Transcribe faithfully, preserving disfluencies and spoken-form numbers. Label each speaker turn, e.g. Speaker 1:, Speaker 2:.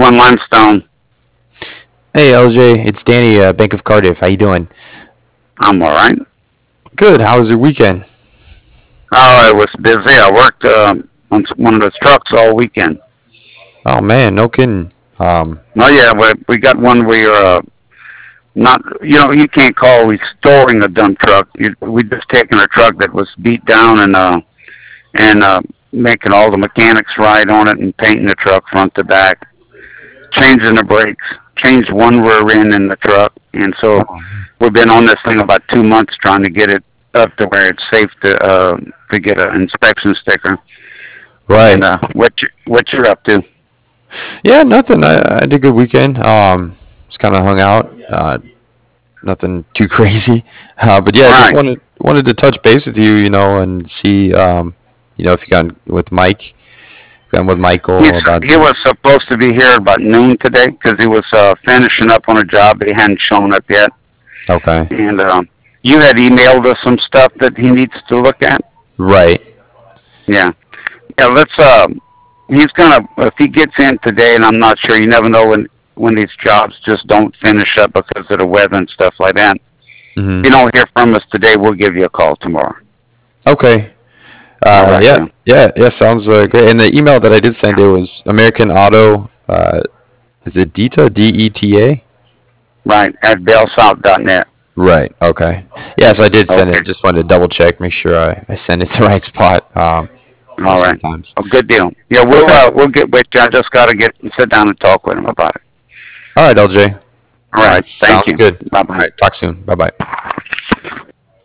Speaker 1: One Limestone.
Speaker 2: Hey, L J, it's Danny, uh, Bank of Cardiff. How you doing?
Speaker 1: I'm all right.
Speaker 2: Good. How was your weekend?
Speaker 1: Oh, it was busy. I worked um, on one of those trucks all weekend.
Speaker 2: Oh man, no kidding. Um,
Speaker 1: Oh yeah, we we got one where uh, not you know you can't call restoring a dump truck. You, we just taking a truck that was beat down and uh and uh making all the mechanics ride on it and painting the truck front to back, changing the brakes, changed one rear end in the truck, and so
Speaker 2: oh,
Speaker 1: we've been on this thing about two months trying to get it up to where it's safe to uh to get an inspection sticker. And
Speaker 2: right.
Speaker 1: uh, what you, what you're up to?
Speaker 2: Yeah, nothing. I, I had a good weekend. Um, just kind of hung out. Uh, nothing too crazy. Uh, but yeah, I just
Speaker 1: Right.
Speaker 2: wanted wanted to touch base with you, you know, and see, um, you know, if you got with Mike, got with
Speaker 1: He's,
Speaker 2: Michael about
Speaker 1: he
Speaker 2: the.
Speaker 1: was supposed to be here about noon today because he was uh, finishing up on a job, but he hadn't shown up yet.
Speaker 2: Okay.
Speaker 1: And um, you had emailed us some stuff that he needs to look at.
Speaker 2: Right.
Speaker 1: Yeah. Yeah. Let's. Uh, he's gonna if he gets in today, and I'm not sure. You never know when when these jobs just don't finish up because of the weather and stuff like that. If
Speaker 2: Mm-hmm.
Speaker 1: you don't hear from us today, we'll give you a call tomorrow.
Speaker 2: Okay.
Speaker 1: All
Speaker 2: Uh,
Speaker 1: right,
Speaker 2: yeah,
Speaker 1: then.
Speaker 2: yeah, yeah. Sounds uh, great. And the email that I did send it was American Auto. Uh, is it Deta? D E T A?
Speaker 1: Right at bellsouth dot net.
Speaker 2: Right. Okay. Yes, I did send
Speaker 1: Okay.
Speaker 2: it. Just wanted to double check, make sure I, I send it to the right spot. Um, you know,
Speaker 1: All right.
Speaker 2: sometimes.
Speaker 1: Oh, good deal. Yeah, we'll
Speaker 2: Okay.
Speaker 1: uh, we'll get with you. I just got to get sit down and talk with him about it.
Speaker 2: All right, L J.
Speaker 1: All
Speaker 2: Uh,
Speaker 1: right. Thank
Speaker 2: sounds
Speaker 1: you.
Speaker 2: good.
Speaker 1: Bye
Speaker 2: All
Speaker 1: bye.
Speaker 2: right. Talk soon. Bye bye.